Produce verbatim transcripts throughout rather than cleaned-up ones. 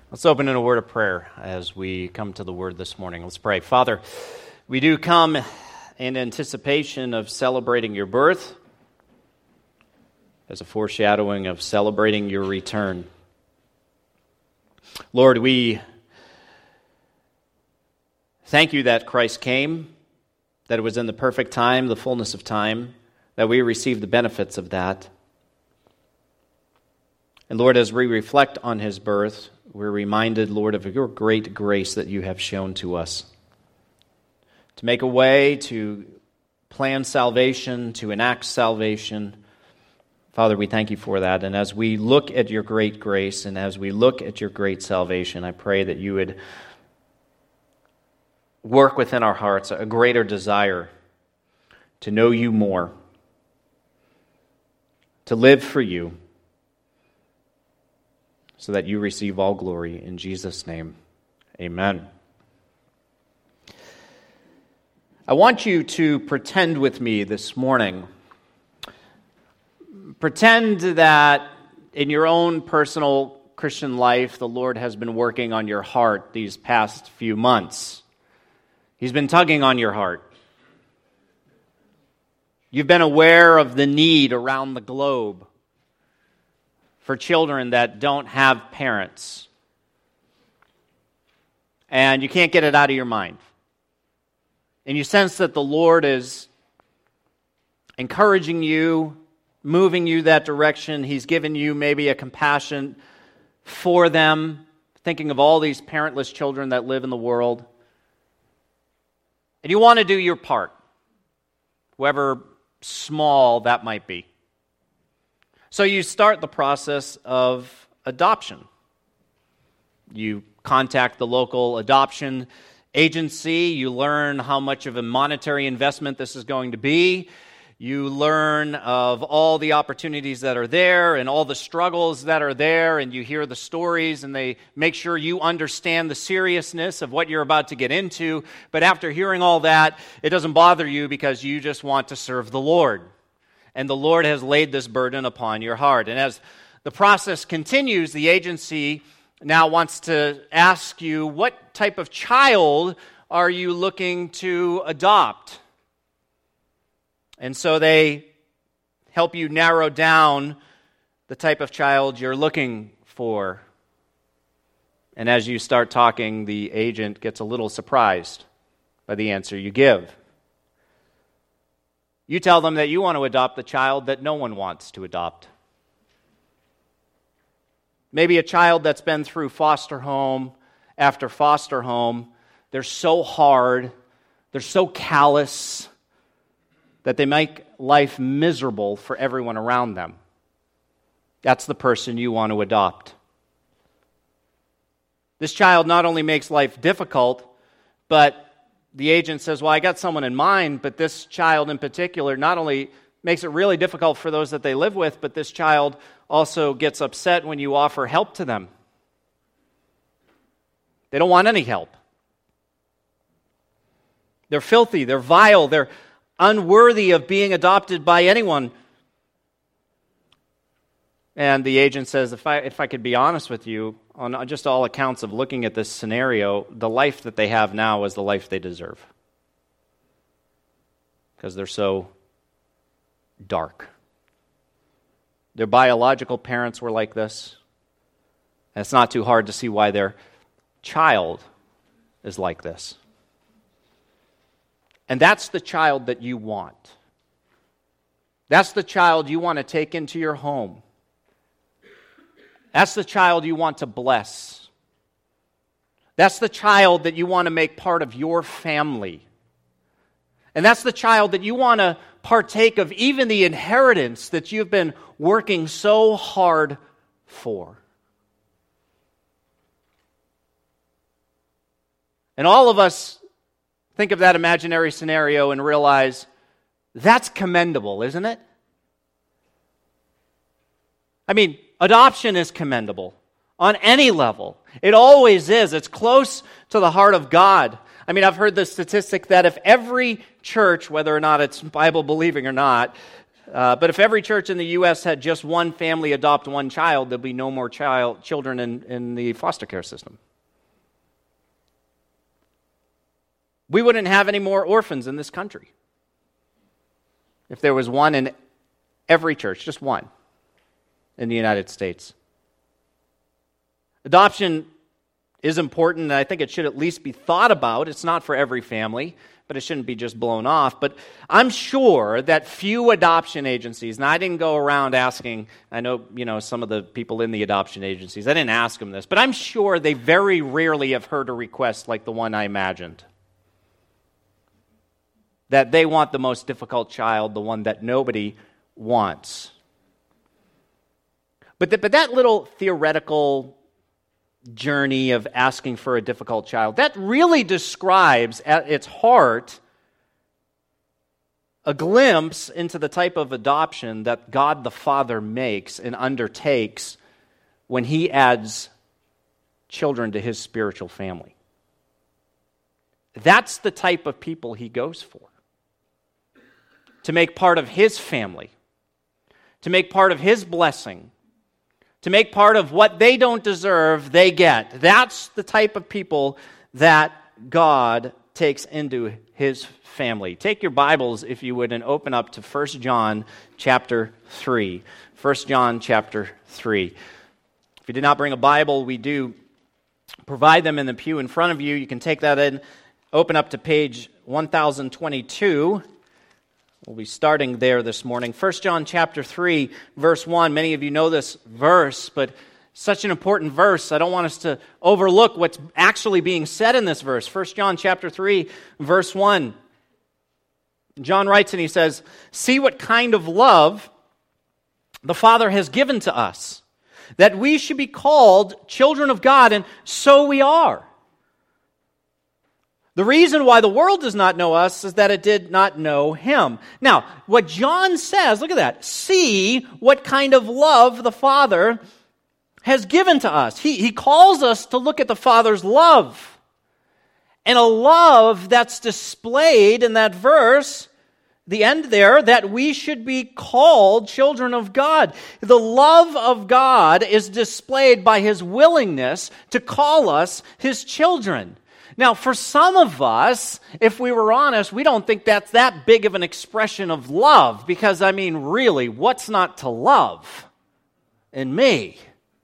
Let's open in a word of prayer as we come to the word this morning. Let's pray. Father, we do come in anticipation of celebrating your birth as a foreshadowing of celebrating your return. Lord, we thank you that Christ came, that it was in the perfect time, the fullness of time, that we received the benefits of that. And Lord, as we reflect on his birth, we're reminded, Lord, of your great grace that you have shown to us. To make a way, to plan salvation, to enact salvation. Father, we thank you for that. And as we look at your great grace and as we look at your great salvation, I pray that you would work within our hearts a greater desire to know you more, to live for you, so that you receive all glory. In Jesus' name, amen. I want you to pretend with me this morning. Pretend that in your own personal Christian life, the Lord has been working on your heart these past few months. He's been tugging on your heart. You've been aware of the need around the globe for children that don't have parents. And you can't get it out of your mind. And you sense that the Lord is encouraging you, moving you that direction. He's given you maybe a compassion for them, thinking of all these parentless children that live in the world. And you want to do your part, however small that might be. So you start the process of adoption. You contact the local adoption agency. You learn how much of a monetary investment this is going to be. You learn of all the opportunities that are there and all the struggles that are there, and you hear the stories, and they make sure you understand the seriousness of what you're about to get into. But after hearing all that, it doesn't bother you because you just want to serve the Lord. And the Lord has laid this burden upon your heart. And as the process continues, the agency now wants to ask you, what type of child are you looking to adopt? And so they help you narrow down the type of child you're looking for. And as you start talking, the agent gets a little surprised by the answer you give. You tell them that you want to adopt the child that no one wants to adopt. Maybe a child that's been through foster home after foster home. They're so hard, they're so callous, that they make life miserable for everyone around them. That's the person you want to adopt. This child not only makes life difficult, but the agent says, well, I got someone in mind, but this child in particular not only makes it really difficult for those that they live with, but this child also gets upset when you offer help to them. They don't want any help. They're filthy, they're vile, they're unworthy of being adopted by anyone. And the agent says, if I if I could be honest with you, on just all accounts of looking at this scenario, the life that they have now is the life they deserve. Because they're so dark. Their biological parents were like this. And it's not too hard to see why their child is like this. And that's the child that you want. That's the child you want to take into your home. That's the child you want to bless. That's the child that you want to make part of your family. And that's the child that you want to partake of even the inheritance that you've been working so hard for. And all of us think of that imaginary scenario and realize that's commendable, isn't it? I mean, adoption is commendable on any level. It always is. It's close to the heart of God. I mean, I've heard the statistic that if every church, whether or not it's Bible-believing or not, Uh, but if every church in the U S had just one family adopt one child, there'd be no more child children in, in the foster care system. We wouldn't have any more orphans in this country if there was one in every church, just one in the United States. Adoption is important, and I think it should at least be thought about. It's not for every family, but it shouldn't be just blown off. But I'm sure that few adoption agencies, and I didn't go around asking, I know, you know, some of the people in the adoption agencies, I didn't ask them this, but I'm sure they very rarely have heard a request like the one I imagined. That they want the most difficult child, the one that nobody wants. But, the, but that little theoretical journey of asking for a difficult child, that really describes at its heart a glimpse into the type of adoption that God the Father makes and undertakes when He adds children to His spiritual family. That's the type of people He goes for. To make part of His family, to make part of His blessing, to make part of what they don't deserve, they get. That's the type of people that God takes into His family. Take your Bibles, if you would, and open up to First John chapter three. First John chapter three. If you did not bring a Bible, we do provide them in the pew in front of you. You can take that in, open up to page one thousand twenty-two. We'll be starting there this morning. First John chapter three, verse one. Many of you know this verse, but such an important verse. I don't want us to overlook what's actually being said in this verse. First John chapter three, verse one. John writes and he says, "See what kind of love the Father has given to us, that we should be called children of God, and so we are. The reason why the world does not know us is that it did not know Him." Now, what John says, look at that. See what kind of love the Father has given to us. He, he calls us to look at the Father's love. And a love that's displayed in that verse, the end there, that we should be called children of God. The love of God is displayed by His willingness to call us His children. Now, for some of us, if we were honest, we don't think that's that big of an expression of love. Because, I mean, really, what's not to love in me?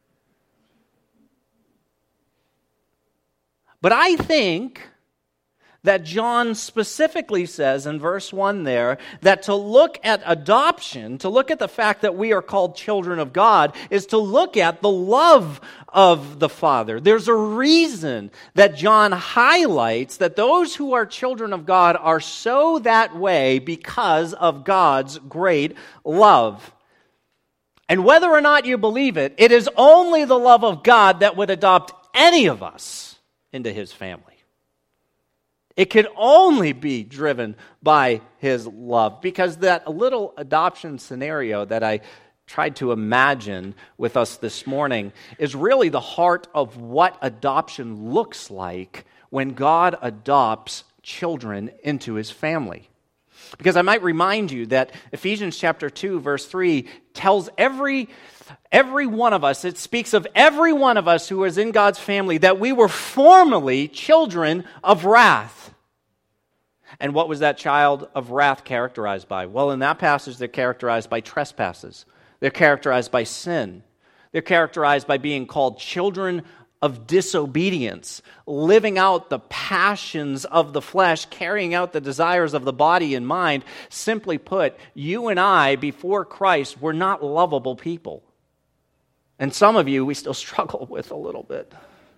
But I think that John specifically says in verse one there, that to look at adoption, to look at the fact that we are called children of God, is to look at the love of the Father. There's a reason that John highlights that those who are children of God are so that way because of God's great love. And whether or not you believe it, it is only the love of God that would adopt any of us into His family. It could only be driven by His love, because that little adoption scenario that I tried to imagine with us this morning is really the heart of what adoption looks like when God adopts children into His family. Because I might remind you that Ephesians chapter two, verse three tells every Every one of us, it speaks of every one of us who is in God's family, that we were formerly children of wrath. And what was that child of wrath characterized by? Well, in that passage, they're characterized by trespasses. They're characterized by sin. They're characterized by being called children of disobedience, living out the passions of the flesh, carrying out the desires of the body and mind. Simply put, you and I, before Christ, were not lovable people. And some of you, we still struggle with a little bit.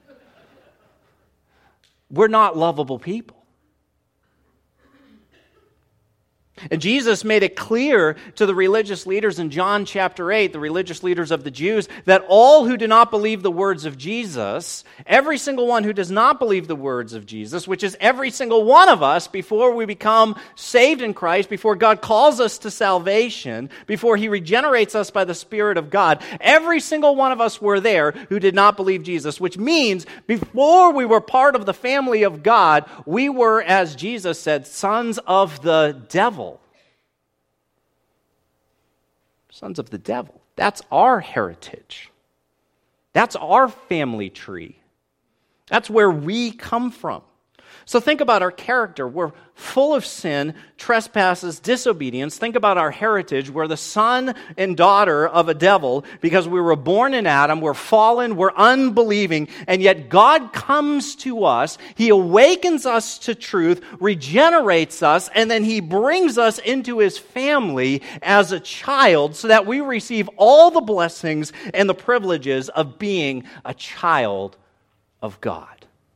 We're not lovable people. And Jesus made it clear to the religious leaders in John chapter eight, the religious leaders of the Jews, that all who do not believe the words of Jesus, every single one who does not believe the words of Jesus, which is every single one of us before we become saved in Christ, before God calls us to salvation, before He regenerates us by the Spirit of God, every single one of us were there who did not believe Jesus, which means before we were part of the family of God, we were, as Jesus said, sons of the devil. sons of the devil. That's our heritage. That's our family tree. That's where we come from. So think about our character. We're full of sin, trespasses, disobedience. Think about our heritage. We're the son and daughter of a devil because we were born in Adam. We're fallen. We're unbelieving. And yet God comes to us. He awakens us to truth, regenerates us, and then He brings us into His family as a child so that we receive all the blessings and the privileges of being a child of God.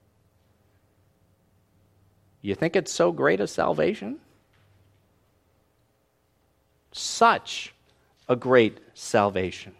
You think it's so great a salvation? Such a great salvation.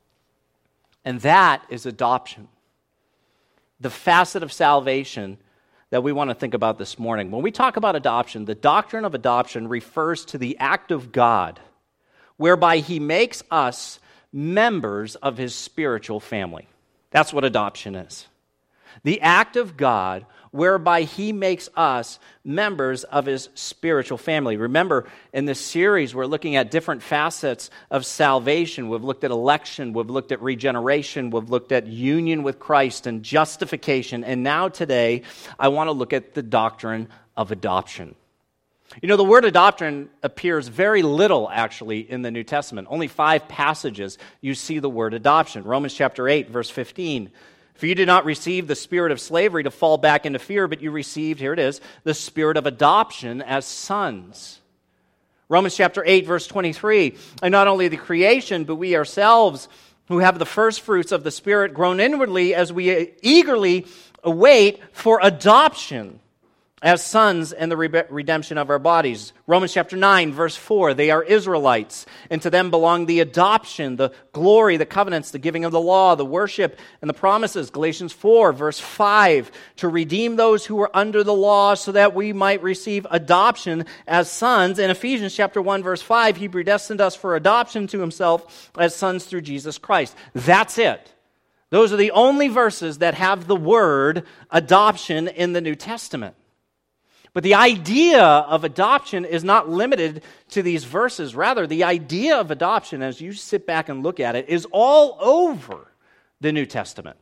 And that is adoption. The facet of salvation that we want to think about this morning. When we talk about adoption, the doctrine of adoption refers to the act of God whereby He makes us members of His spiritual family. That's what adoption is. The act of God whereby He makes us members of His spiritual family. Remember, in this series, we're looking at different facets of salvation. We've looked at election, we've looked at regeneration, we've looked at union with Christ and justification, and now today, I want to look at the doctrine of adoption. You know, the word adoption appears very little, actually, in the New Testament. Only five passages you see the word adoption. Romans chapter eight, verse fifteen. For you did not receive the spirit of slavery to fall back into fear, but you received, here it is, the spirit of adoption as sons. Romans chapter eight, verse twenty-three. And not only the creation, but we ourselves who have the first fruits of the Spirit groan inwardly as we eagerly await for adoption as sons and the re- redemption of our bodies. Romans chapter nine, verse four, they are Israelites, and to them belong the adoption, the glory, the covenants, the giving of the law, the worship, and the promises. Galatians four, verse five, to redeem those who were under the law so that we might receive adoption as sons. In Ephesians chapter one, verse five, He predestined us for adoption to Himself as sons through Jesus Christ. That's it. Those are the only verses that have the word adoption in the New Testament. But the idea of adoption is not limited to these verses. Rather, the idea of adoption, as you sit back and look at it, is all over the New Testament.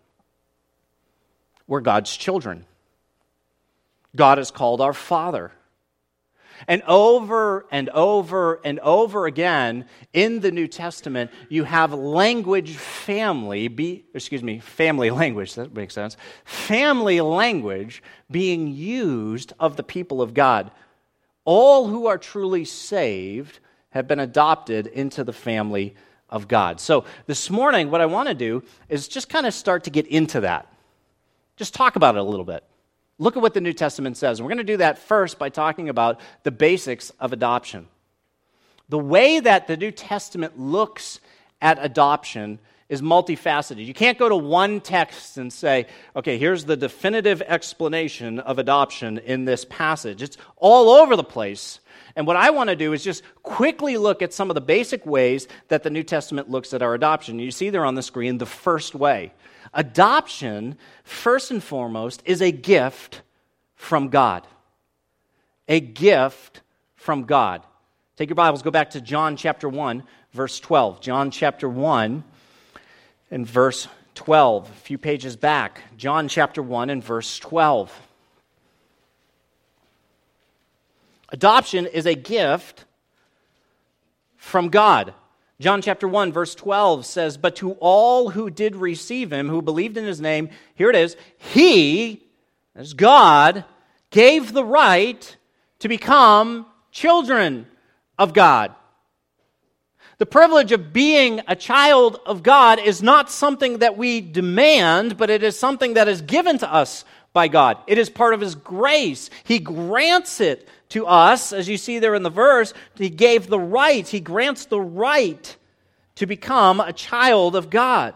We're God's children. God is called our Father. And over and over and over again in the New Testament, you have language family, be, excuse me, family language, that makes sense, family language being used of the people of God. All who are truly saved have been adopted into the family of God. So this morning, what I want to do is just kind of start to get into that. Just talk about it a little bit. Look at what the New Testament says. We're going to do that first by talking about the basics of adoption. The way that the New Testament looks at adoption is multifaceted. You can't go to one text and say, okay, here's the definitive explanation of adoption in this passage. It's all over the place. And what I want to do is just quickly look at some of the basic ways that the New Testament looks at our adoption. You see there on the screen the first way. Adoption, first and foremost, is a gift from God. A gift from God. Take your Bibles, go back to John chapter one, verse twelve. John chapter one and verse twelve. A few pages back. John chapter one and verse twelve. Adoption is a gift from God. John chapter one, verse twelve says, but to all who did receive Him, who believed in His name, here it is, He, as God, gave the right to become children of God. The privilege of being a child of God is not something that we demand, but it is something that is given to us by God. It is part of His grace. He grants it to us, as you see there in the verse. He gave the right. He grants the right to become a child of God.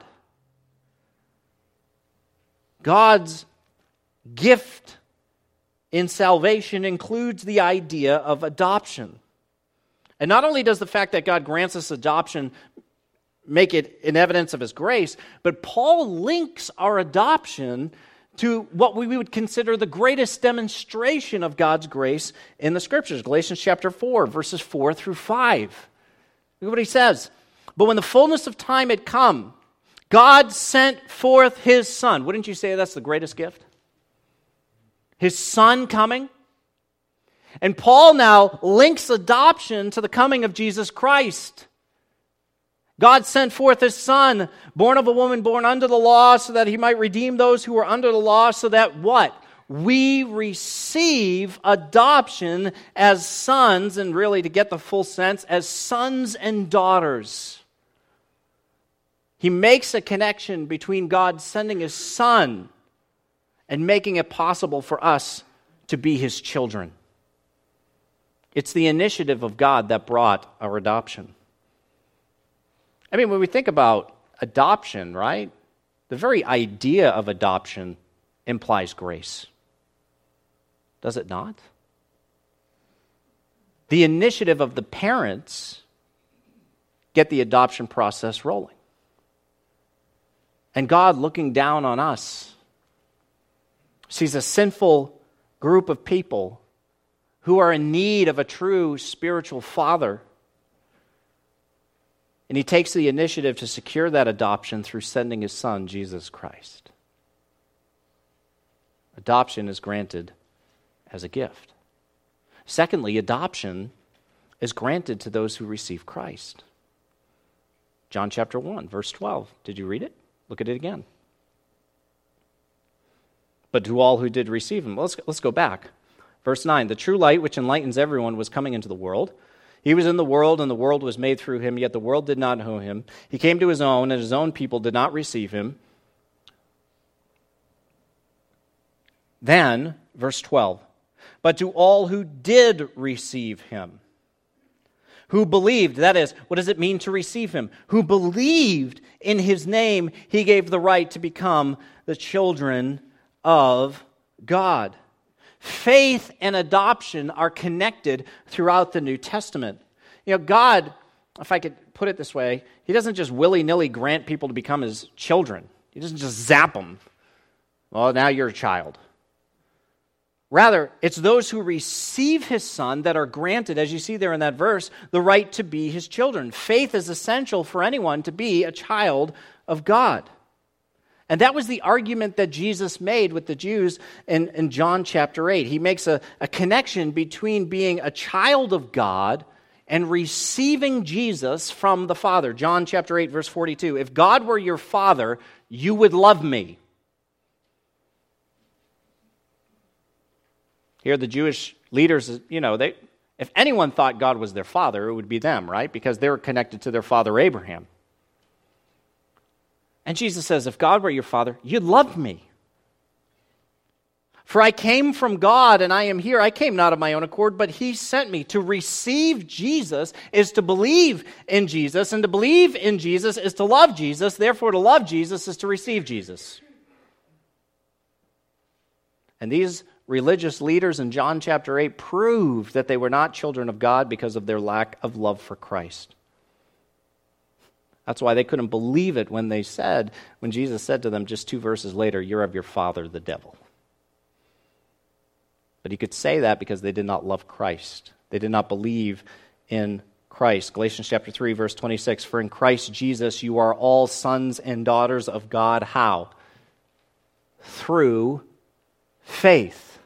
God's gift in salvation includes the idea of adoption. And not only does the fact that God grants us adoption make it an evidence of His grace, but Paul links our adoption to what we would consider the greatest demonstration of God's grace in the Scriptures. Galatians chapter four, verses four through five. Look what he says. But when the fullness of time had come, God sent forth His Son. Wouldn't you say that's the greatest gift? His Son coming. And Paul now links adoption to the coming of Jesus Christ. God sent forth His Son, born of a woman, born under the law, so that He might redeem those who were under the law, so that what? We receive adoption as sons, and really to get the full sense, as sons and daughters. He makes a connection between God sending His Son and making it possible for us to be His children. It's the initiative of God that brought our adoption. I mean, when we think about adoption, right? The very idea of adoption implies grace. Does it not? The initiative of the parents get the adoption process rolling. And God, looking down on us, sees a sinful group of people who are in need of a true spiritual father. And He takes the initiative to secure that adoption through sending His Son, Jesus Christ. Adoption is granted as a gift. Secondly, adoption is granted to those who receive Christ. John chapter one, verse twelve. Did you read it? Look at it again. But to all who did receive Him. Well, let's, let's go back. Verse nine, the true light which enlightens everyone was coming into the world. He was in the world, and the world was made through Him, yet the world did not know Him. He came to His own, and His own people did not receive Him. Then, verse twelve, but to all who did receive Him, who believed, that is, what does it mean to receive Him? Who believed in His name, He gave the right to become the children of God. Faith and adoption are connected throughout the New Testament. You know, God, if I could put it this way, He doesn't just willy-nilly grant people to become His children. He doesn't just zap them. Well, now you're a child. Rather, it's those who receive His Son that are granted, as you see there in that verse, the right to be His children. Faith is essential for anyone to be a child of God. And that was the argument that Jesus made with the Jews in, in John chapter eight. He makes a, a connection between being a child of God and receiving Jesus from the Father. John chapter eight, verse forty-two. If God were your Father, you would love me. Here the Jewish leaders, you know, they if anyone thought God was their father, it would be them, right? Because they were connected to their father Abraham. And Jesus says, if God were your father, you'd love me. For I came from God and I am here. I came not of my own accord, but He sent me. To receive Jesus is to believe in Jesus, and to believe in Jesus is to love Jesus. Therefore, to love Jesus is to receive Jesus. And these religious leaders in John chapter eight proved that they were not children of God because of their lack of love for Christ. That's why they couldn't believe it when they said, when Jesus said to them just two verses later, you're of your father, the devil. But He could say that because they did not love Christ. They did not believe in Christ. Galatians chapter three, verse twenty-six, for in Christ Jesus you are all sons and daughters of God. How? Through faith.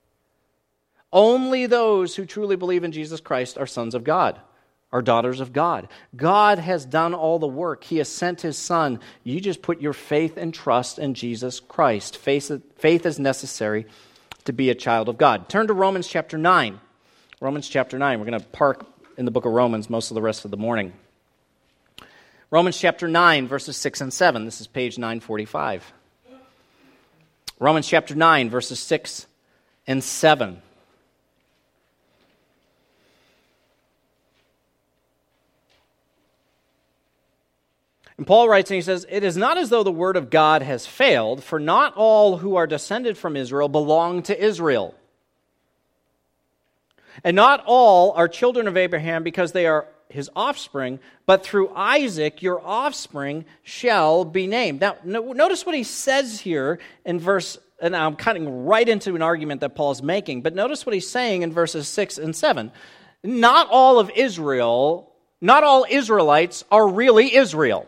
Only those who truly believe in Jesus Christ are sons of God, are daughters of God. God has done all the work. He has sent His Son. You just put your faith and trust in Jesus Christ. Faith, faith is necessary to be a child of God. Turn to Romans chapter nine. Romans chapter nine. We're going to park in the book of Romans most of the rest of the morning. Romans chapter nine, verses six and seven. This is page nine forty-five. Romans chapter nine, verses six and seven. And Paul writes and he says, it is not as though the word of God has failed, for not all who are descended from Israel belong to Israel. And not all are children of Abraham because they are his offspring, but through Isaac your offspring shall be named. Now, no, notice what he says here in verse, and I'm cutting right into an argument that Paul's making, but notice what he's saying in verses six and seven. Not all of Israel not all Israelites are really Israel.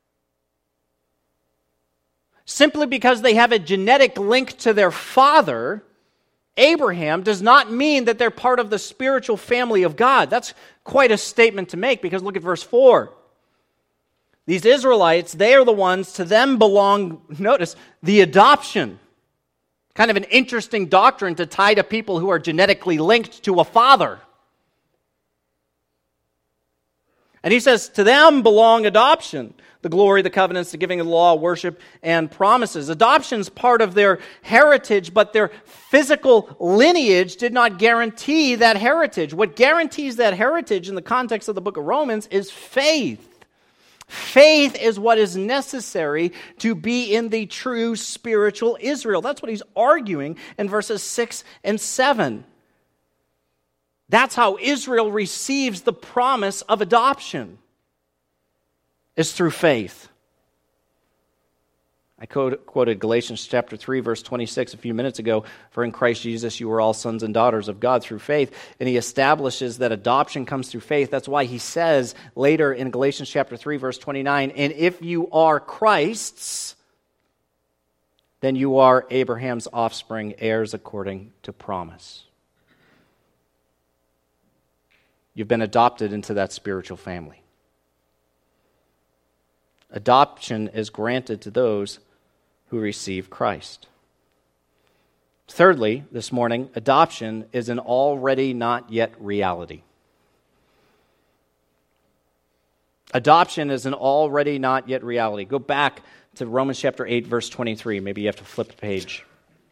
Simply because they have a genetic link to their father, Abraham, does not mean that they're part of the spiritual family of God. That's quite a statement to make, because look at verse four. These Israelites, they are the ones, to them belong, notice, the adoption. Kind of an interesting doctrine to tie to people who are genetically linked to a father. And he says, to them belong adoption, the glory, the covenants, the giving of the law, worship, and promises. Adoption's part of their heritage, but their physical lineage did not guarantee that heritage. What guarantees that heritage in the context of the book of Romans is faith. Faith is what is necessary to be in the true spiritual Israel. That's what he's arguing in verses six and seven. That's how Israel receives the promise of adoption, is through faith. I quoted Galatians chapter three, verse twenty-six a few minutes ago. For in Christ Jesus you are all sons and daughters of God through faith. And he establishes that adoption comes through faith. That's why he says later in Galatians chapter three, verse twenty-nine, and if you are Christ's, then you are Abraham's offspring, heirs according to promise. You've been adopted into that spiritual family. Adoption is granted to those who receive Christ. Thirdly, this morning, adoption is an already not yet reality. Adoption is an already not yet reality. Go back to Romans chapter eight, verse twenty-three. Maybe you have to flip the page.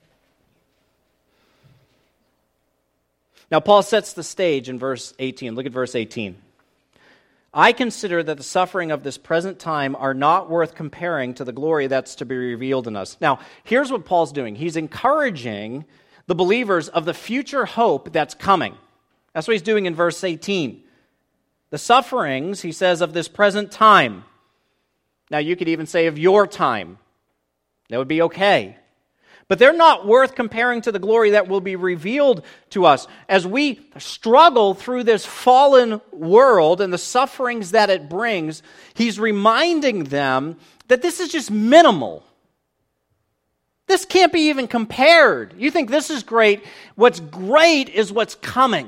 Now, Paul sets the stage in verse eighteen. Look at verse eighteen. I consider that the suffering of this present time are not worth comparing to the glory that's to be revealed in us. Now, here's what Paul's doing. He's encouraging the believers of the future hope that's coming. That's what he's doing in verse eighteen. The sufferings, he says, of this present time. Now, you could even say of your time. That would be okay. But they're not worth comparing to the glory that will be revealed to us. As we struggle through this fallen world and the sufferings that it brings, he's reminding them that this is just minimal. This can't be even compared. You think this is great. What's great is what's coming.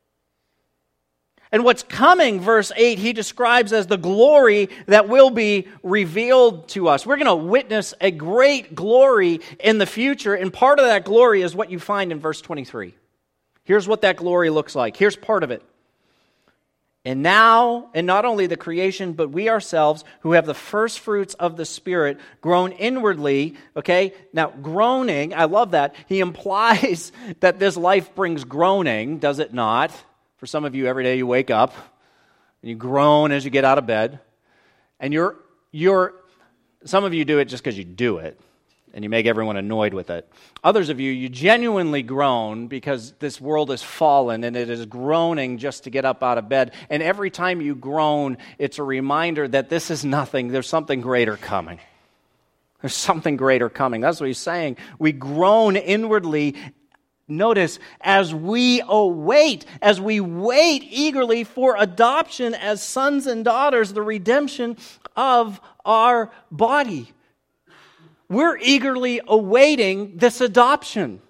And what's coming, verse eight, he describes as the glory that will be revealed to us. We're going to witness a great glory in the future, and part of that glory is what you find in verse twenty-three. Here's what that glory looks like. Here's part of it. And now, and not only the creation, but we ourselves, who have the first fruits of the Spirit, groan inwardly, okay? Now, groaning, I love that. He implies that this life brings groaning, does it not? For some of you, every day you wake up and you groan as you get out of bed. And you're, you're, some of you do it just because you do it and you make everyone annoyed with it. Others of you, you genuinely groan because this world is fallen and it is groaning just to get up out of bed. And every time you groan, it's a reminder that this is nothing. There's something greater coming. There's something greater coming. That's what he's saying. We groan inwardly. Notice, as we await, as we wait eagerly for adoption as sons and daughters, the redemption of our body. We're eagerly awaiting this adoption.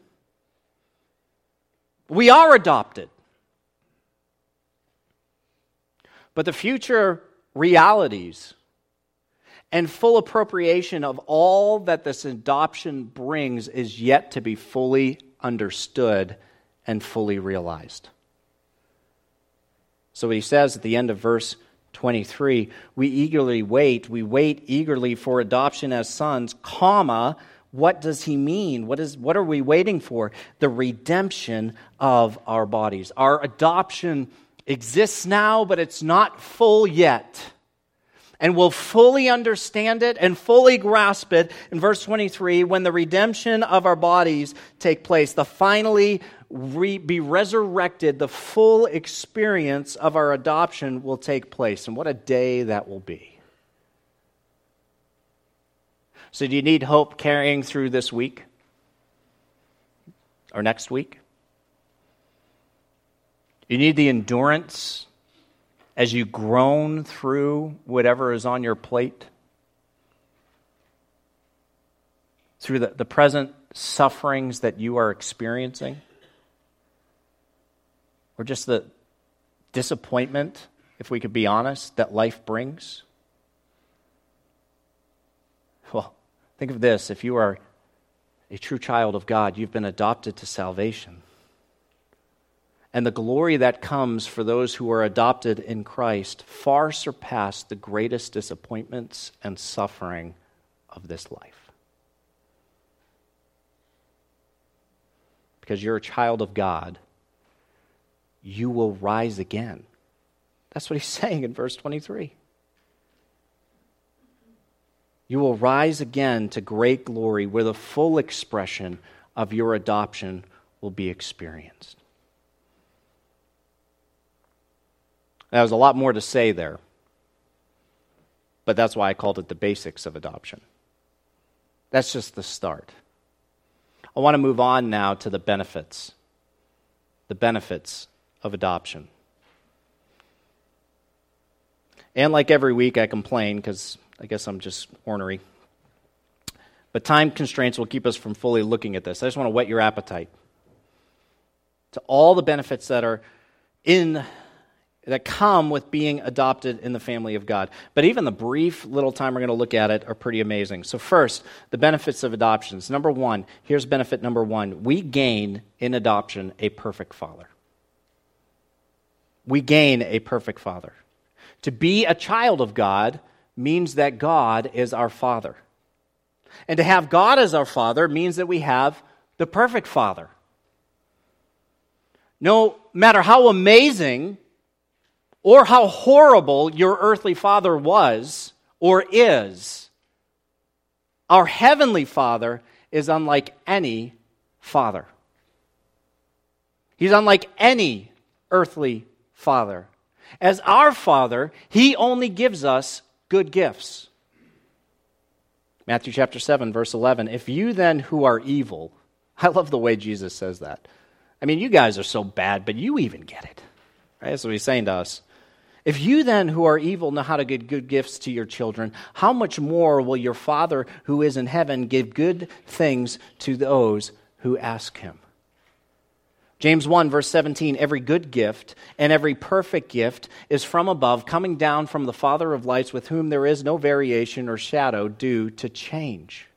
We are adopted. But the future realities and full appropriation of all that this adoption brings is yet to be fully understood and fully realized. So he says at the end of verse twenty-three, we eagerly wait, we wait eagerly for adoption as sons, comma, what does he mean? What is what are we waiting for? The redemption of our bodies. Our adoption exists now, but it's not full yet. And we'll fully understand it and fully grasp it in verse twenty-three when the redemption of our bodies take place. The finally re- be resurrected, the full experience of our adoption will take place. And what a day that will be. So do you need hope carrying through this week? Or next week? You need the endurance as you groan through whatever is on your plate, through the, the present sufferings that you are experiencing, or just the disappointment, if we could be honest, that life brings? Well, think of this. If you are a true child of God, you've been adopted to salvation. And the glory that comes for those who are adopted in Christ far surpass the greatest disappointments and suffering of this life. Because you're a child of God, you will rise again. That's what he's saying in verse twenty-three. You will rise again to great glory where the full expression of your adoption will be experienced. Now, there's a lot more to say there, but that's why I called it the basics of adoption. That's just the start. I want to move on now to the benefits. The benefits of adoption. And like every week, I complain because I guess I'm just ornery. But time constraints will keep us from fully looking at this. I just want to whet your appetite to all the benefits that are in that come with being adopted in the family of God. But even the brief little time we're going to look at it are pretty amazing. So first, the benefits of adoptions. Number one, here's benefit number one. We gain in adoption a perfect father. We gain a perfect father. To be a child of God means that God is our Father. And to have God as our Father means that we have the perfect Father. No matter how amazing or how horrible your earthly father was or is, our heavenly Father is unlike any father. He's unlike any earthly father. As our Father, He only gives us good gifts. Matthew chapter seven, verse eleven, if you then who are evil, I love the way Jesus says that. I mean, you guys are so bad, but you even get it. Right? That's what He's saying to us. If you then who are evil know how to give good gifts to your children, how much more will your Father who is in heaven give good things to those who ask Him? James one, verse seventeen, every good gift and every perfect gift is from above, coming down from the Father of lights, with whom there is no variation or shadow due to change.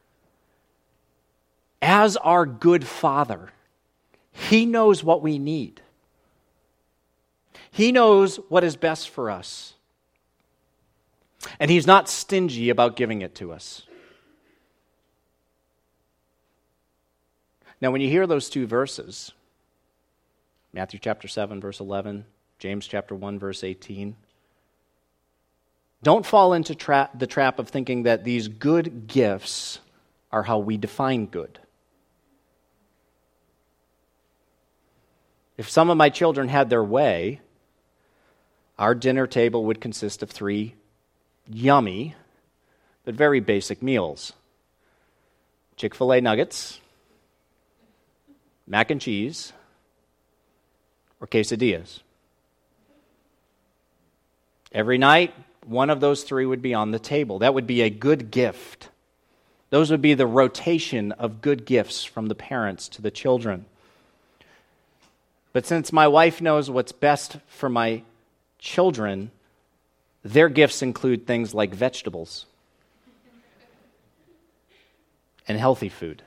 As our good Father, He knows what we need. He knows what is best for us. And He's not stingy about giving it to us. Now, when you hear those two verses, Matthew chapter seven, verse eleven, James chapter one, verse eighteen, don't fall into tra- the trap of thinking that these good gifts are how we define good. If some of my children had their way, our dinner table would consist of three yummy but very basic meals. Chick-fil-A nuggets, mac and cheese, or quesadillas. Every night, one of those three would be on the table. That would be a good gift. Those would be the rotation of good gifts from the parents to the children. But since my wife knows what's best for my children, their gifts include things like vegetables and healthy food.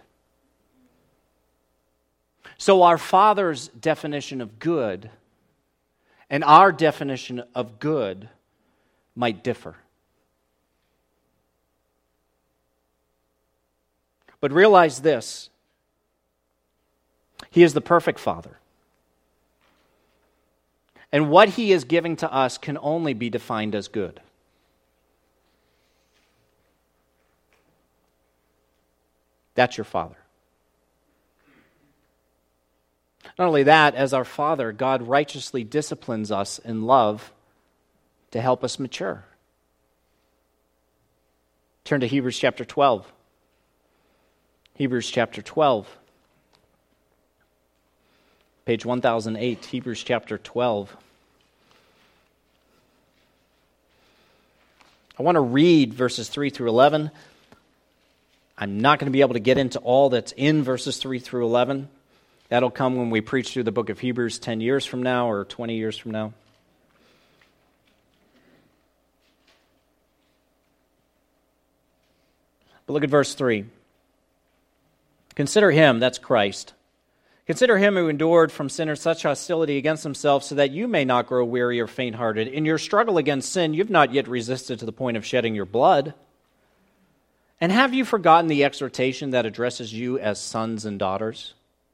So our Father's definition of good and our definition of good might differ. But realize this: He is the perfect Father. And what He is giving to us can only be defined as good. That's your Father. Not only that, as our Father, God righteously disciplines us in love to help us mature. Turn to Hebrews chapter twelve. Hebrews chapter twelve. Page one thousand eight, Hebrews chapter twelve. I want to read verses three through eleven. I'm not going to be able to get into all that's in verses three through eleven. That'll come when we preach through the book of Hebrews ten years from now or twenty years from now. But look at verse three. Consider him, that's Christ. Consider him who endured from sinners such hostility against himself, so that you may not grow weary or faint-hearted. In your struggle against sin, you've not yet resisted to the point of shedding your blood. And have you forgotten the exhortation that addresses you as sons and daughters?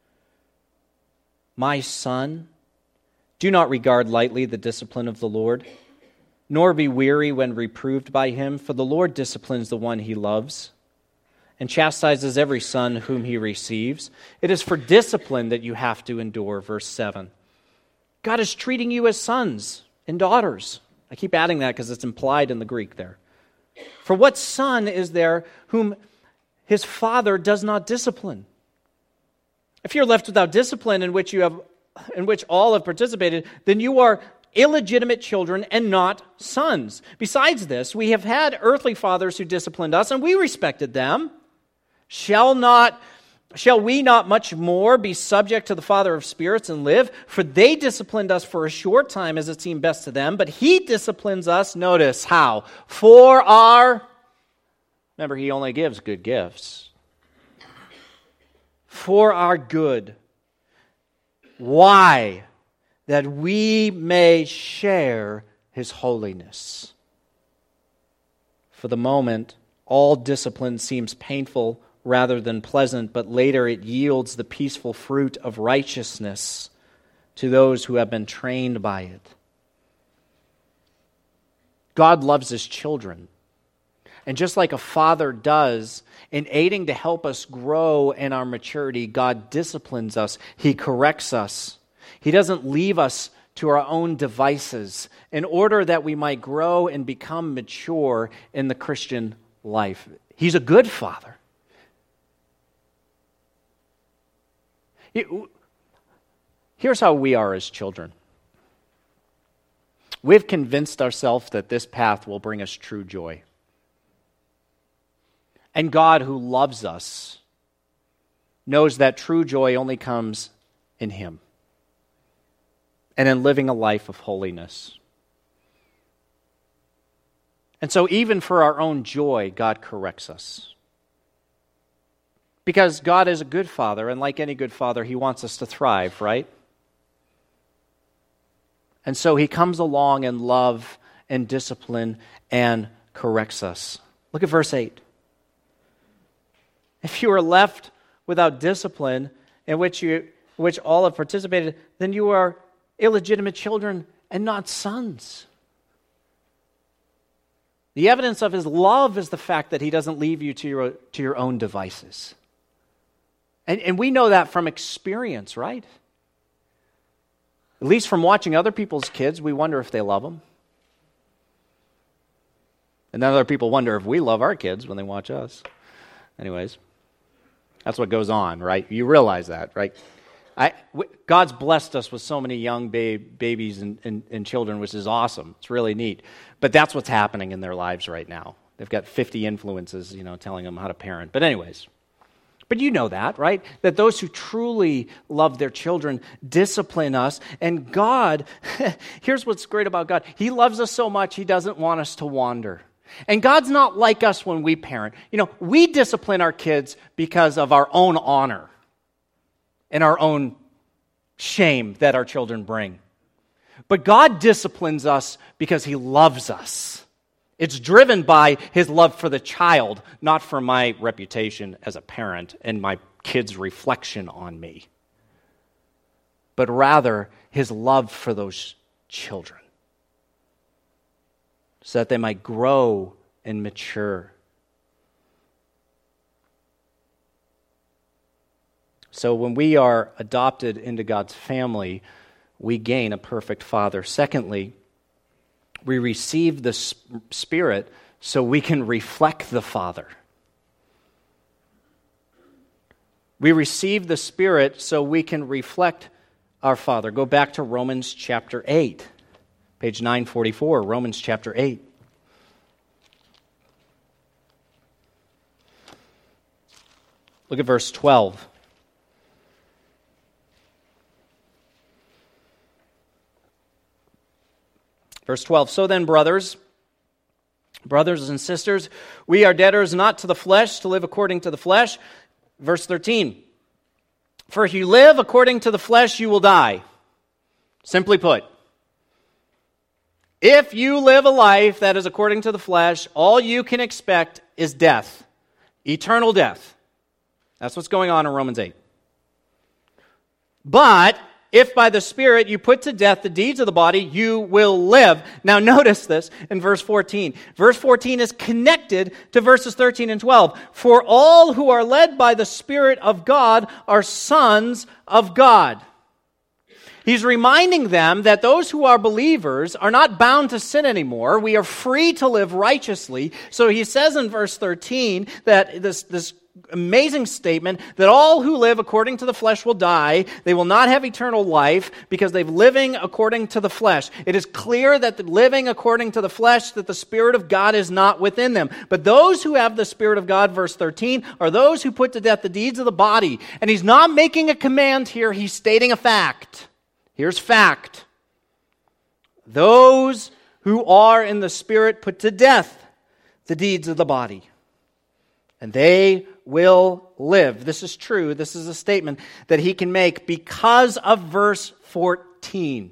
My son, do not regard lightly the discipline of the Lord, nor be weary when reproved by him, for the Lord disciplines the one he loves, and chastises every son whom he receives. It is for discipline that you have to endure. Verse seven. God is treating you as sons and daughters. I keep adding that because it's implied in the Greek there. For what son is there whom his father does not discipline? If you're left without discipline in which you have, in which all have participated, then you are illegitimate children and not sons. Besides this, we have had earthly fathers who disciplined us, and we respected them. Shall not, shall we not much more be subject to the Father of spirits and live? For they disciplined us for a short time as it seemed best to them, but he disciplines us, notice how? For our, remember he only gives good gifts. For our good. Why? That we may share his holiness. For the moment, all discipline seems painful rather than pleasant, but later it yields the peaceful fruit of righteousness to those who have been trained by it. God loves his children. And just like a father does, in aiding to help us grow in our maturity, God disciplines us. He corrects us. He doesn't leave us to our own devices in order that we might grow and become mature in the Christian life. He's a good father. Here's how we are as children. We've convinced ourselves that this path will bring us true joy. And God, who loves us, knows that true joy only comes in him and in living a life of holiness. And so even for our own joy, God corrects us. Because God is a good father, and like any good father, he wants us to thrive, right? And so he comes along in love and discipline and corrects us. Look at verse eight. If you are left without discipline in which you, which all have participated, then you are illegitimate children and not sons. The evidence of his love is the fact that he doesn't leave you to your, to your own devices. And, and we know that from experience, right? At least from watching other people's kids, we wonder if they love them. And then other people wonder if we love our kids when they watch us. Anyways, that's what goes on, right? You realize that, right? I, w- God's blessed us with so many young ba- babies and, and, and children, which is awesome. It's really neat. But that's what's happening in their lives right now. They've got fifty influences, you know, telling them how to parent. But anyways, but you know that, right? That those who truly love their children discipline us. And God, here's what's great about God. He loves us so much, he doesn't want us to wander. And God's not like us when we parent. You know, we discipline our kids because of our own honor and our own shame that our children bring. But God disciplines us because he loves us. It's driven by his love for the child, not for my reputation as a parent and my kid's reflection on me, but rather his love for those children so that they might grow and mature. So when we are adopted into God's family, we gain a perfect father. Secondly, we receive the Spirit so we can reflect the Father. We receive the Spirit so we can reflect our Father. Go back to Romans chapter eight, page nine forty-four, Romans chapter eight. Look at verse twelve. Verse twelve, so then, brothers, brothers and sisters, we are debtors not to the flesh to live according to the flesh. Verse thirteen, for if you live according to the flesh, you will die. Simply put, if you live a life that is according to the flesh, all you can expect is death, eternal death. That's what's going on in Romans eight. But if by the Spirit you put to death the deeds of the body, you will live. Now notice this in verse fourteen. Verse fourteen is connected to verses thirteen and twelve. For all who are led by the Spirit of God are sons of God. He's reminding them that those who are believers are not bound to sin anymore. We are free to live righteously. So he says in verse thirteen that this, this amazing statement that all who live according to the flesh will die. They will not have eternal life because they're living according to the flesh. It is clear that the living according to the flesh, that the Spirit of God is not within them. But those who have the Spirit of God, verse thirteen, are those who put to death the deeds of the body. And he's not making a command here. He's stating a fact. Here's fact. Those who are in the Spirit put to death the deeds of the body, and they will live. This is true. This is a statement that he can make because of verse fourteen.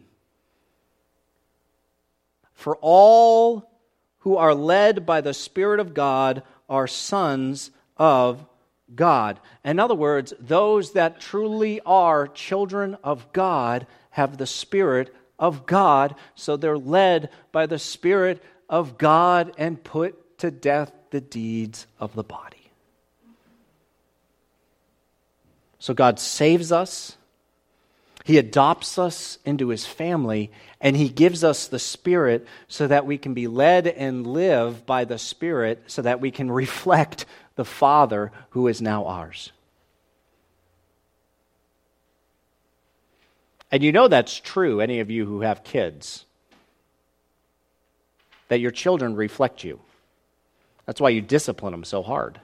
For all who are led by the Spirit of God are sons of God. In other words, those that truly are children of God have the Spirit of God, so they're led by the Spirit of God and put to death the deeds of the body. So God saves us, He adopts us into His family, and He gives us the Spirit so that we can be led and live by the Spirit so that we can reflect the Father who is now ours. And you know that's true, any of you who have kids, that your children reflect you. That's why you discipline them so hard.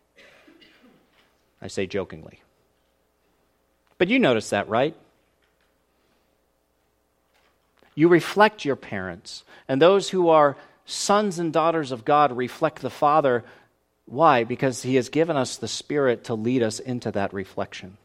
I say jokingly. But you notice that, right? You reflect your parents, and those who are sons and daughters of God reflect the Father. Why? Because He has given us the Spirit to lead us into that reflection.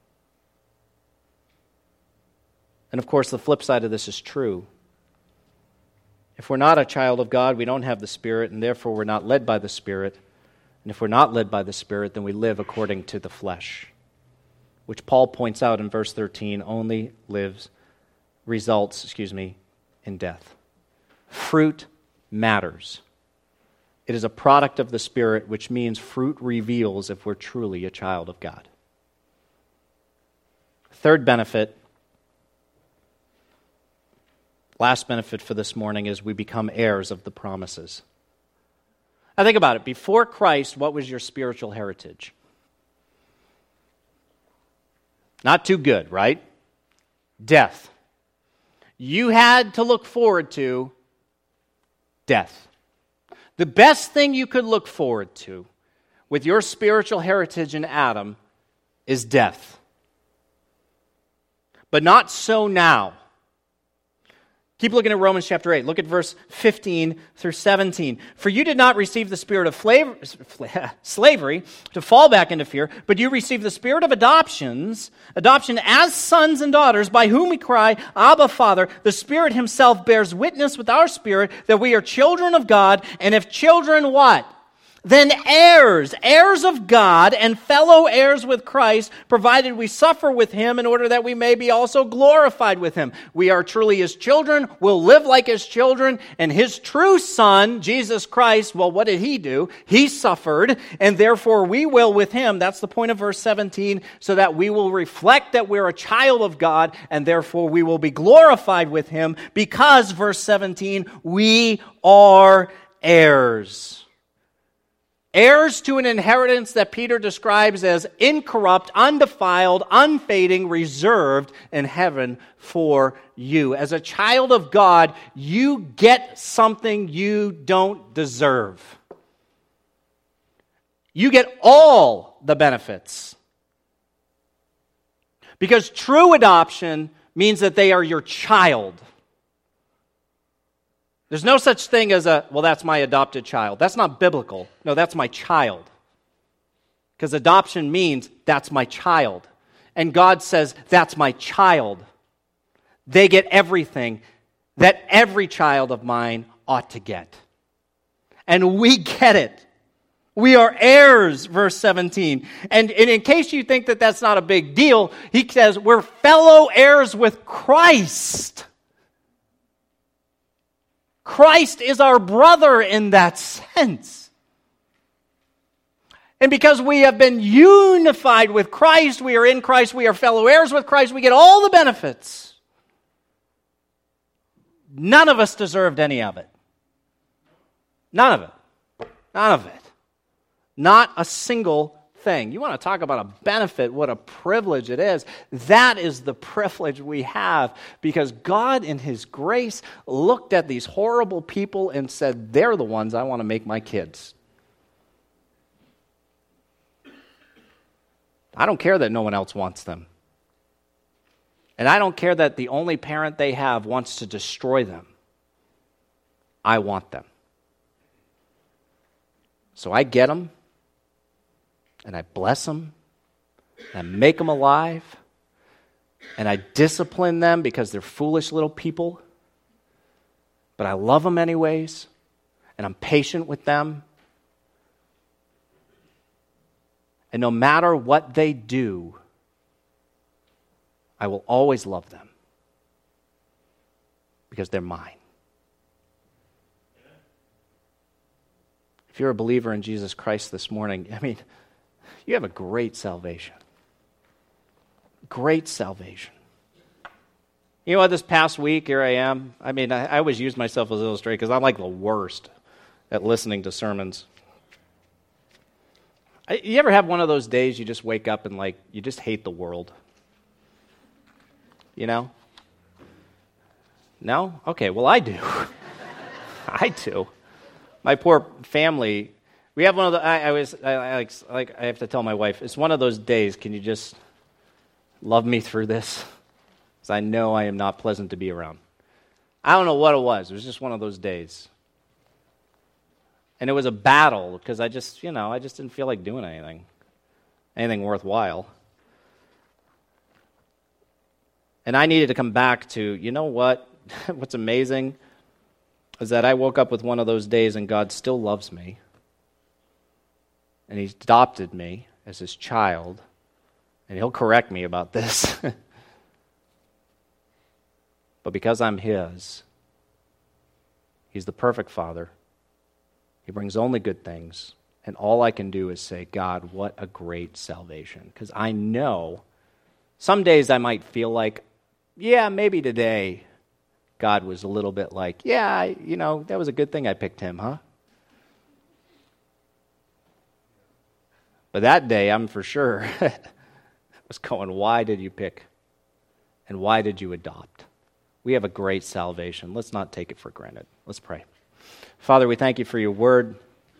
And of course, the flip side of this is true. If we're not a child of God, we don't have the Spirit, and therefore we're not led by the Spirit. And if we're not led by the Spirit, then we live according to the flesh, which Paul points out in verse thirteen, only lives, results, excuse me, in death. Fruit matters. It is a product of the Spirit, which means fruit reveals if we're truly a child of God. Third benefit, last benefit for this morning, is we become heirs of the promises. Now think about it. Before Christ, what was your spiritual heritage? Not too good, right? Death. You had to look forward to death. The best thing you could look forward to with your spiritual heritage in Adam is death. But not so now. Keep looking at Romans chapter eight. Look at verse fifteen through seventeen. For you did not receive the spirit of flav- slavery to fall back into fear, but you received the spirit of adoptions, adoption as sons and daughters, by whom we cry, Abba, Father. The Spirit Himself bears witness with our spirit that we are children of God, and if children, what? Then heirs, heirs of God and fellow heirs with Christ, provided we suffer with Him in order that we may be also glorified with Him. We are truly His children, will live like His children, and His true Son, Jesus Christ, well, what did He do? He suffered, and therefore we will with Him. That's the point of verse seventeen, so that we will reflect that we're a child of God, and therefore we will be glorified with Him, because, verse seventeen, we are heirs. Heirs to an inheritance that Peter describes as incorrupt, undefiled, unfading, reserved in heaven for you. As a child of God, you get something you don't deserve. You get all the benefits. Because true adoption means that they are your child. There's no such thing as a, well, that's my adopted child. That's not biblical. No, that's my child. Because adoption means that's my child. And God says, that's my child. They get everything that every child of mine ought to get. And we get it. We are heirs, verse seventeen. And, and in case you think that that's not a big deal, he says we're fellow heirs with Christ. Christ is our brother in that sense. And because we have been unified with Christ, we are in Christ, we are fellow heirs with Christ, we get all the benefits. None of us deserved any of it. None of it. None of it. Not a single thing. You want to talk about a benefit, what a privilege it is. That is the privilege we have because God in His grace looked at these horrible people and said, they're the ones I want to make my kids. I don't care that no one else wants them. And I don't care that the only parent they have wants to destroy them. I want them. So I get them, and I bless them, and I make them alive, and I discipline them because they're foolish little people, but I love them anyways, and I'm patient with them. And no matter what they do, I will always love them because they're mine. If you're a believer in Jesus Christ this morning, I mean, you have a great salvation. Great salvation. You know what, this past week, here I am. I mean, I, I always use myself as an illustration because I'm like the worst at listening to sermons. I, you ever have one of those days you just wake up and like, you just hate the world? You know? No? Okay, well, I do. I do. My poor family, we have one of the, I, I was, I, I, like, like, I have to tell my wife, it's one of those days, can you just love me through this? Because I know I am not pleasant to be around. I don't know what it was. It was just one of those days. And it was a battle, because I just, you know, I just didn't feel like doing anything, anything worthwhile. And I needed to come back to, you know what, what's amazing is that I woke up with one of those days and God still loves me. And He's adopted me as His child. And He'll correct me about this. But because I'm His, He's the perfect Father. He brings only good things. And all I can do is say, God, what a great salvation. Because I know some days I might feel like, yeah, maybe today God was a little bit like, yeah, I, you know, that was a good thing I picked him, huh? But that day, I'm for sure, was going, why did you pick? And why did you adopt? We have a great salvation. Let's not take it for granted. Let's pray. Father, we thank you for your word.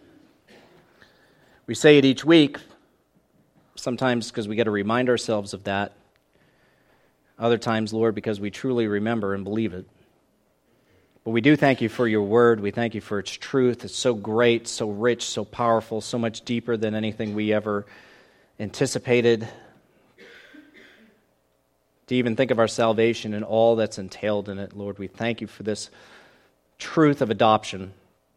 We say it each week, sometimes because we got to remind ourselves of that. Other times, Lord, because we truly remember and believe it. But we do thank you for your word. We thank you for its truth. It's so great, so rich, so powerful, so much deeper than anything we ever anticipated. To even think of our salvation and all that's entailed in it, Lord, we thank you for this truth of adoption.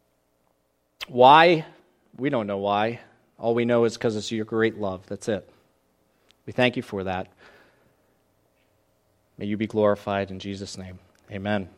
Why? We don't know why. All we know is because it's your great love. That's it. We thank you for that. May you be glorified in Jesus' name. Amen.